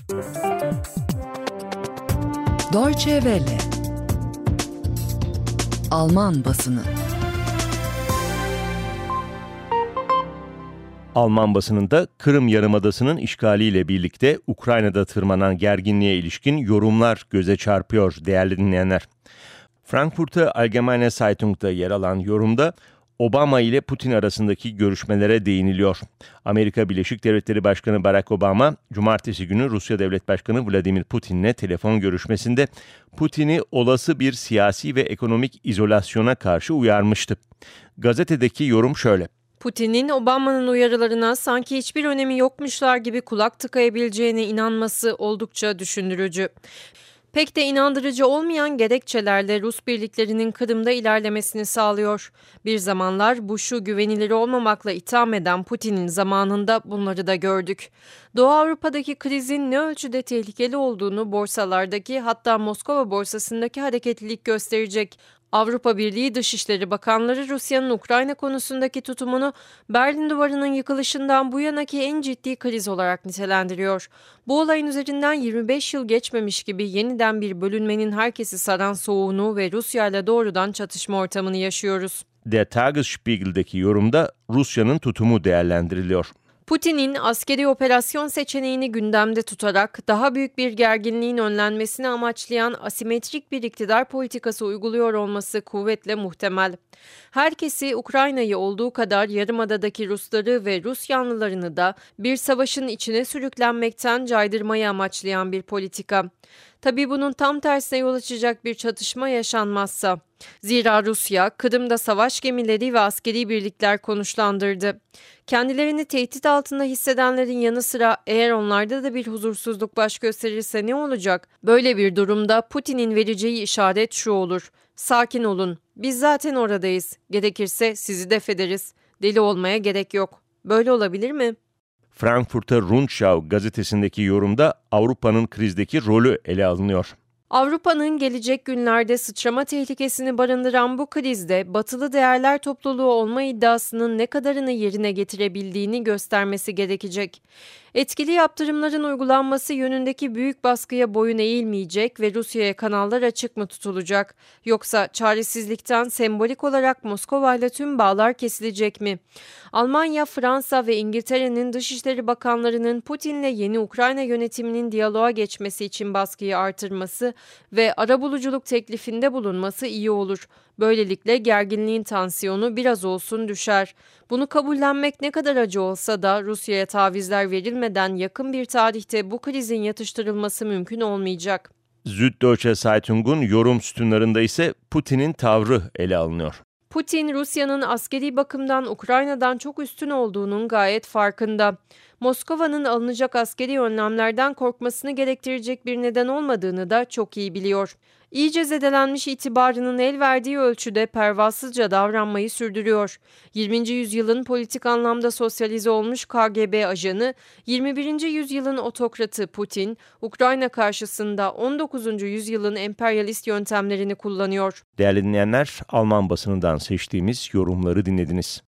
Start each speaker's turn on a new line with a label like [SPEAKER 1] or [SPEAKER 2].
[SPEAKER 1] Deutsche Welle. Alman basını.
[SPEAKER 2] Alman basınında Kırım Yarımadası'nın işgaliyle birlikte Ukrayna'da tırmanan gerginliğe ilişkin yorumlar göze çarpıyor değerli dinleyenler. Frankfurter Allgemeine Zeitung'da yer alan yorumda Obama ile Putin arasındaki görüşmelere değiniliyor. Amerika Birleşik Devletleri Başkanı Barack Obama, Cumartesi günü Rusya Devlet Başkanı Vladimir Putin'le telefon görüşmesinde Putin'i olası bir siyasi ve ekonomik izolasyona karşı uyarmıştı. Gazetedeki yorum şöyle.
[SPEAKER 3] Putin'in Obama'nın uyarılarına sanki hiçbir önemi yokmuşlar gibi kulak tıkayabileceğine inanması oldukça düşündürücü. Pek de inandırıcı olmayan gerekçelerle Rus birliklerinin Kırım'da ilerlemesini sağlıyor. Bir zamanlar Bush'u güvenilir olmamakla itham eden Putin'in zamanında bunları da gördük. Doğu Avrupa'daki krizin ne ölçüde tehlikeli olduğunu borsalardaki, hatta Moskova borsasındaki hareketlilik gösterecek. Avrupa Birliği Dışişleri Bakanları Rusya'nın Ukrayna konusundaki tutumunu Berlin Duvarı'nın yıkılışından bu yanaki en ciddi kriz olarak nitelendiriyor. Bu olayın üzerinden 25 yıl geçmemiş gibi yeniden bir bölünmenin herkesi saran soğuğunu ve Rusya ile doğrudan çatışma ortamını yaşıyoruz.
[SPEAKER 2] Der Tagesspiegel'deki yorumda Rusya'nın tutumu değerlendiriliyor.
[SPEAKER 3] Putin'in askeri operasyon seçeneğini gündemde tutarak daha büyük bir gerginliğin önlenmesini amaçlayan asimetrik bir iktidar politikası uyguluyor olması kuvvetle muhtemel. Herkesi, Ukrayna'yı olduğu kadar Yarımada'daki Rusları ve Rus yanlılarını da bir savaşın içine sürüklenmekten caydırmayı amaçlayan bir politika. Tabii bunun tam tersine yol açacak bir çatışma yaşanmazsa. Zira Rusya, Kırım'da savaş gemileri ve askeri birlikler konuşlandırdı. Kendilerini tehdit altında hissedenlerin yanı sıra eğer onlarda da bir huzursuzluk baş gösterirse ne olacak? Böyle bir durumda Putin'in vereceği işaret şu olur: sakin olun, biz zaten oradayız, gerekirse sizi def ederiz, deli olmaya gerek yok. Böyle olabilir mi?
[SPEAKER 2] Frankfurter Rundschau gazetesindeki yorumda Avrupa'nın krizdeki rolü ele alınıyor.
[SPEAKER 3] Avrupa'nın gelecek günlerde sıçrama tehlikesini barındıran bu krizde batılı değerler topluluğu olma iddiasının ne kadarını yerine getirebildiğini göstermesi gerekecek. Etkili yaptırımların uygulanması yönündeki büyük baskıya boyun eğilmeyecek ve Rusya'ya kanallar açık mı tutulacak? Yoksa çaresizlikten sembolik olarak Moskova ile tüm bağlar kesilecek mi? Almanya, Fransa ve İngiltere'nin Dışişleri Bakanlarının Putin'le yeni Ukrayna yönetiminin diyaloğa geçmesi için baskıyı artırması ve arabuluculuk teklifinde bulunması iyi olur. Böylelikle gerginliğin tansiyonu biraz olsun düşer. Bunu kabullenmek ne kadar acı olsa da Rusya'ya tavizler verilmeden yakın bir tarihte bu krizin yatıştırılması mümkün olmayacak.
[SPEAKER 2] Süddeutsche Zeitung'un yorum sütunlarında ise Putin'in tavrı ele alınıyor.
[SPEAKER 3] Putin, Rusya'nın askeri bakımdan Ukrayna'dan çok üstün olduğunun gayet farkında. Moskova'nın alınacak askeri önlemlerden korkmasını gerektirecek bir neden olmadığını da çok iyi biliyor. İyice zedelenmiş itibarının el verdiği ölçüde pervasızca davranmayı sürdürüyor. 20. yüzyılın politik anlamda sosyalize olmuş KGB ajanı, 21. yüzyılın otokratı Putin, Ukrayna karşısında 19. yüzyılın emperyalist yöntemlerini kullanıyor.
[SPEAKER 2] Değerli dinleyenler, Alman basınından seçtiğimiz yorumları dinlediniz.